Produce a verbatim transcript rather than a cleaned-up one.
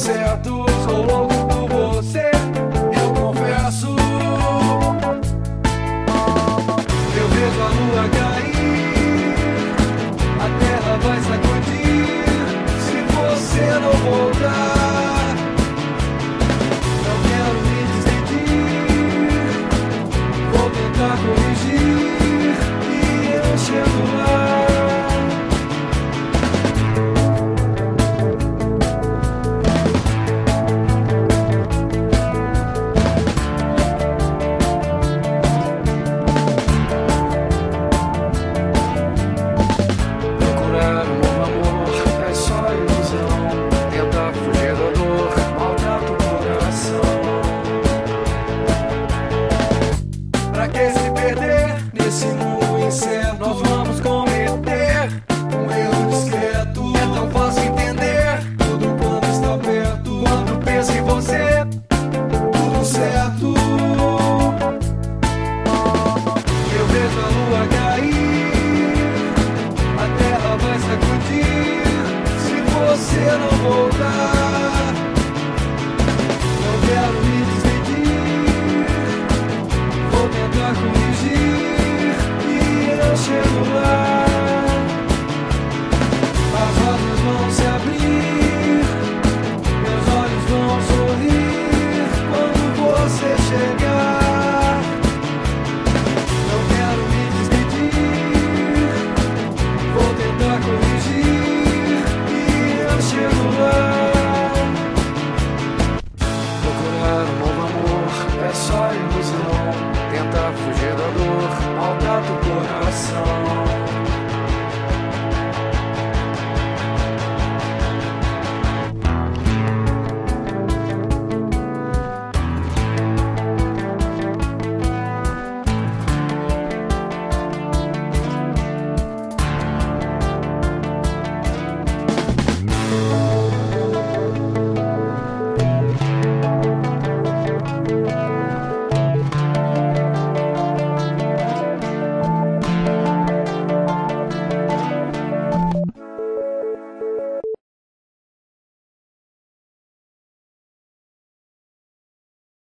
certo. Sou louco por você, eu confesso. Eu vejo a lua cair, a terra vai sacudir. Se você não voltar, não quero me despedir. Vou tentar corrigir e eu chego lá. Procurar um novo amor é só ilusão. Tentar fugir da dor